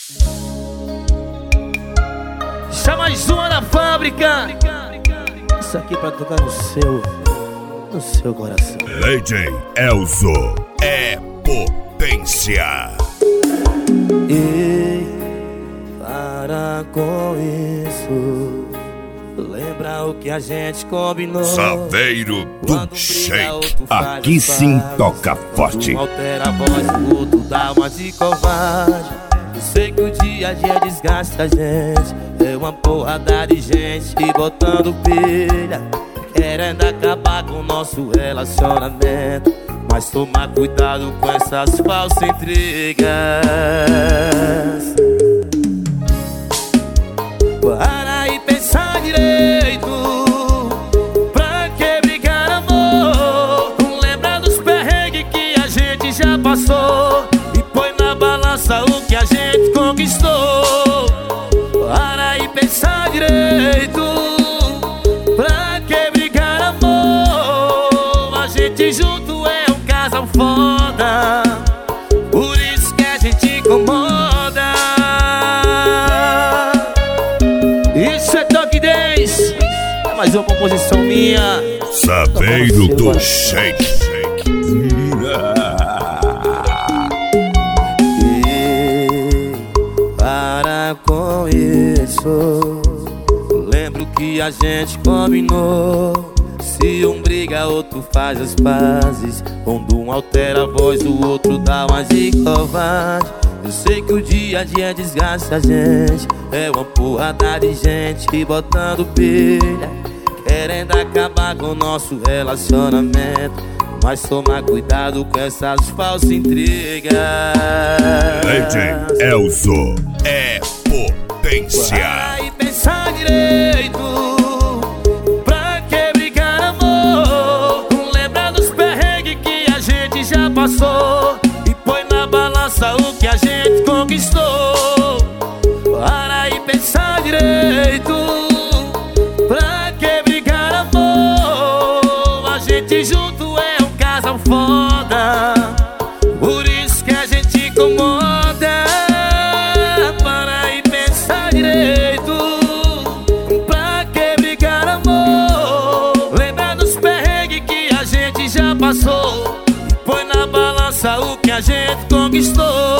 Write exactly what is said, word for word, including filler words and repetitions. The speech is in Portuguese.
Chama mais uma da fábrica. Isso aqui pra tocar no seu, no seu coração. Lady Elzo é potência. Ei, para com isso. Lembra o que a gente combinou. Saveiro do Shake. Aqui sim toca forte. Um altera a voz, o outro dá uma de covarde. Eu sei que o dia a dia desgasta a gente. É uma porrada de gente botando pilha, querendo acabar com o nosso relacionamento. Mas toma cuidado com essas falsas intrigas. Para e pensar direito. Pra que brigar, amor? Lembra dos perrengues que a gente já passou e põe na balança o que a gente conquistou. Para e pensar direito. Pra que brigar, amor? A gente junto é um casal foda, por isso que a gente incomoda. Isso é Toque dez. É mais uma composição minha. Saveiro do Shake. E para com isso. Lembro que a gente combinou. Se um briga, outro faz as pazes. Quando um altera a voz, o outro dá uma de covarde. Eu sei que o dia a dia desgasta a gente. É uma porrada de gente botando pilha, querendo acabar com o nosso relacionamento. Mas toma cuidado com essas falsas intrigas. Lady Elzo é potência. Para e pensar direito. Pra que brigar, amor? Lembra dos perrengues que a gente já passou e põe na balança o que a gente conquistou. Para e pensar direito. Pra que brigar, amor? A gente junto é um casal foda, por isso que a gente incomoda. Para e pensar direito. Pra que brigar, amor? Lembra dos perrengues que a gente já passou e põe na balança o que a gente conquistou.